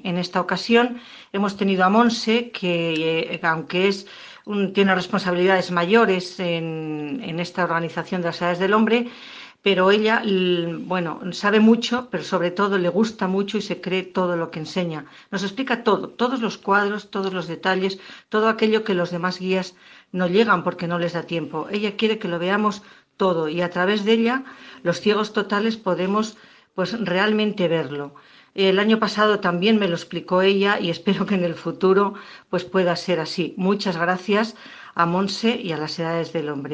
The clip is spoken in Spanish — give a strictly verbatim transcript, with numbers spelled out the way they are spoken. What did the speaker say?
En esta ocasión hemos tenido a Monse, que eh, aunque es un- tiene responsabilidades mayores en, en esta organización de las edades del hombre, pero ella, l- bueno, sabe mucho, pero sobre todo le gusta mucho y se cree todo lo que enseña. Nos explica todo, todos los cuadros, todos los detalles, todo aquello que los demás guías no llegan porque no les da tiempo. Ella quiere que lo veamos todo y a través de ella, los ciegos totales podemos pues realmente verlo. El año pasado también me lo explicó ella y espero que en el futuro pues pueda ser así. Muchas gracias a Monse y a las edades del hombre.